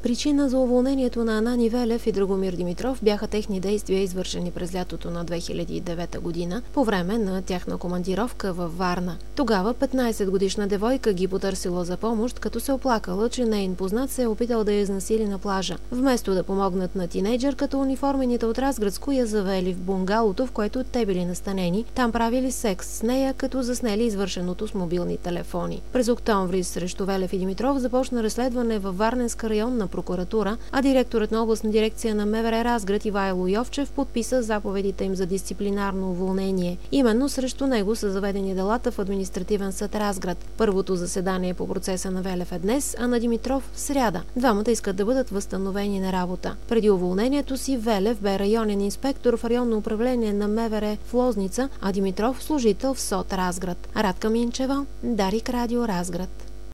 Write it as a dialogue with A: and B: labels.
A: Причина за уволнението на Анани Велев и Драгомир Димитров бяха техни действия, извършени през лятото на 2009 година по време на тяхна командировка във Варна. Тогава 15-годишна девойка ги потърсила за помощ, като се оплакала, че неин познат се е опитал да я изнасили на плажа. Вместо да помогнат на тинейджърката, униформените от Разградско я завели в бунгалото, в което те били настанени. Там правили секс с нея, като заснели извършеното с мобилни телефони. През октомври срещу Велев и Димитров започна разследване във Варненска районна прокуратура, а директорът на областна дирекция на МВР Разград Ивайло Йовчев подписа заповедите им за дисциплинарно уволнение. Именно срещу него са заведени делата в административен съд Разград. Първото заседание по процеса на Велев е днес, а на Димитров в сряда. Двамата искат да бъдат възстановени на работа. Преди уволнението си Велев бе районен инспектор в районно управление на МВР в Лозница, а Димитров служител в СОТ Разград. Радка Минчева, Дарик Радио Разград.